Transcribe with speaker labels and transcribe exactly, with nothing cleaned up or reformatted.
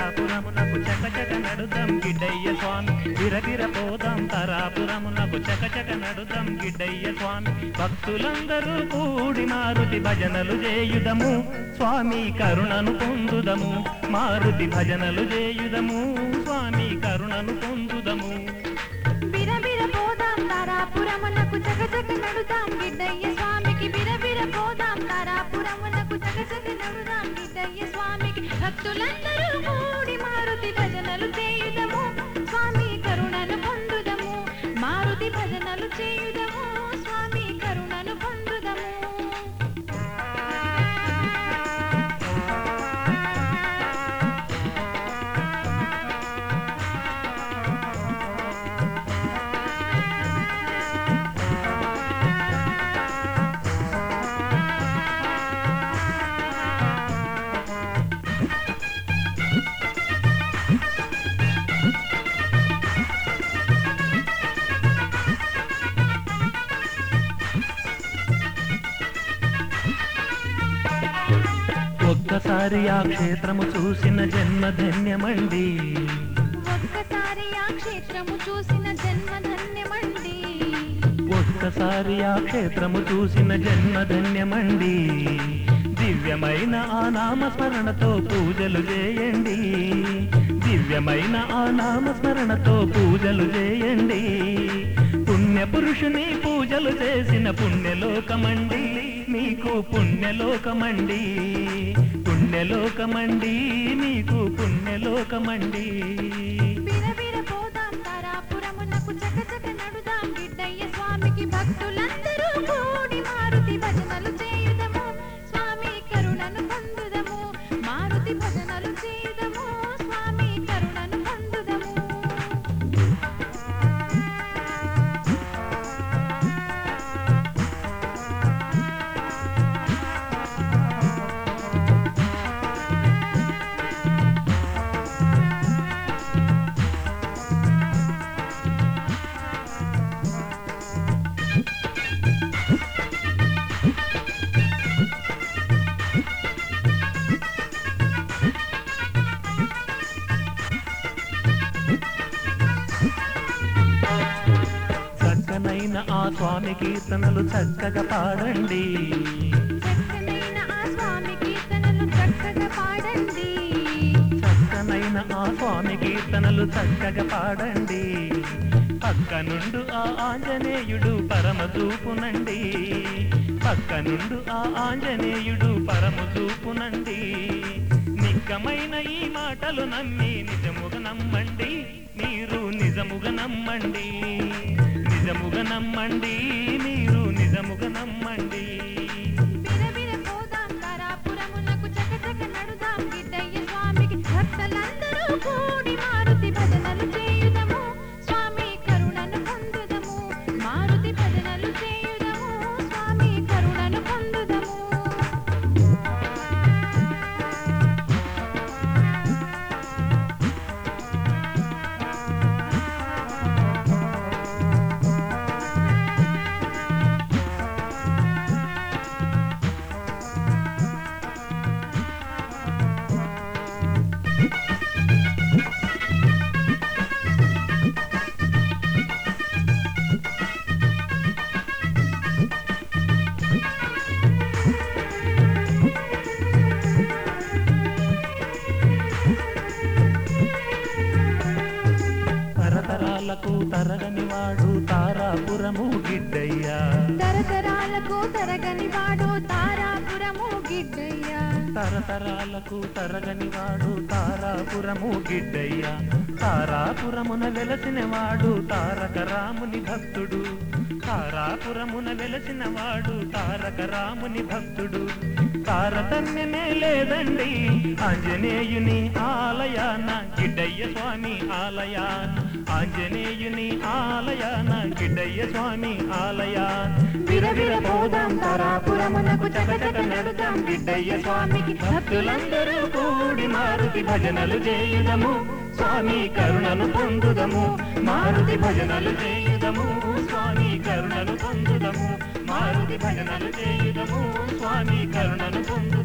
Speaker 1: తరాపురమునకు చకచక నడుదాం గిడ్డయ్య స్వామి విరవిర పోదాం తరాపురమునకు చకచక నడుదాం గిడ్డయ్య స్వామి భక్తులందరూ కూడి మారుతి భజనలు చేయుదము స్వామి కరుణను పొందుదము మారుతి భజనలు చేయుదము స్వామి కరుణను పొందుదము
Speaker 2: బిరబిర పోదాం తారాపురమునకు చకచక నడుదాం గిడ్డయ్య స్వామికి బిరబిర పోదాం తారాపురమునకు చకచక నడుదాం గిడ్డయ్య స్వామికి భక్తులందరూ కూడి మారుతి భజనలు చేయుదము స్వామి కరుణను పొందుదము మారుతి భజనలు చేయుదము స్వామి కరుణను పొందుదము
Speaker 1: ఒక్కసారి ఆ క్షేత్రము చూసిన జన్మ ధన్యమండి
Speaker 2: ఒక్కసారి ఆ క్షేత్రము చూసిన జన్మ ధన్యమండి
Speaker 1: ఒక్కసారి ఆ క్షేత్రము చూసిన జన్మ ధన్యమండి దివ్యమైన ఆ నామస్మరణతో పూజలు చేయండి దివ్యమైన ఆ నామస్మరణతో పూజలు చేయండి పుణ్య పురుషుని పూజలు చేసిన పుణ్యలోకమండి మీకు పుణ్యలోకమండి పుణ్యలోకమండి మీకు పుణ్యలోకమండి
Speaker 2: బిరబిర పోదాం తారాపురమునకు చకచక నడుదాం గిడ్డయ్య స్వామికి భక్తులందరూ కూడి మారుతి భజనలు చేయుదము స్వామి కరుణను పొందుదము మారుతి భజనలు చేయుదము స్వామి కరుణను పొందుదము
Speaker 1: చక్కనైన ఆ స్వామి కీర్తనలు చక్కగా పాడండి
Speaker 2: చక్కనైన ఆ స్వామి కీర్తనలు చక్కగా పాడండి
Speaker 1: చక్కనైన ఆ స్వామి కీర్తనలు చక్కగా పాడండి పక్క నుండు ఆ ఆంజనేయుడు పరమ చూపునండి పక్క నుండు ఆ ఆంజనేయుడు పరమ చూపునండి నిక్కమైన ఈ మాటలు నమ్మి నిజముగా నమ్మండి మీరు నిజముగా నమ్మండి నిజముగా నమ్మండి మీరు నిజముగా నమ్మండి
Speaker 2: బిరబిర పోదాం తారాపురమునకు చకచక నడుదాం గిడ్డయ్య స్వామికి భక్తులందరూ కూడి మారుతి భజనలు చేయుదము స్వామి కరుణను పొందుదము మారుతి భజనలు చేయుదము స్వామి కరుణను పొందుదము
Speaker 1: తరతరాలకు తరగని వాడు తారాపురము గిడ్డయ్య
Speaker 2: తరతరాలకు తరగని వాడు తారాపురము గిడ్డయ్య
Speaker 1: తరతరాలకు తరగని వాడు తారాపురము గిడ్డయ్య తారాపురమున వెలసిన వాడు తారక రాముని భక్తుడు తారాపురమున వెలసిన వాడు తారక రాముని భక్తుడు తారతమ్యమే లేదండి ఆంజనేయుని ఆలయాన గిడ్డయ్య స్వామి ఆలయాన ఆంజనేయుని ఆలయాన గిడ్డయ్య స్వామి ఆలయాన
Speaker 2: బిరబిర పోదాం తారాపురమునకు చకచక నడుదాం గిడ్డయ్య స్వామికి
Speaker 1: భక్తులందరూ కూడి మారుతి భజనలు చేయుదము స్వామి కరుణను పొందుదము మారుతి భజనలు చేయుదము స్వామి కరుణను పొందుదము మారుతి భజనలు చేయుదము స్వామి కరుణను పొందు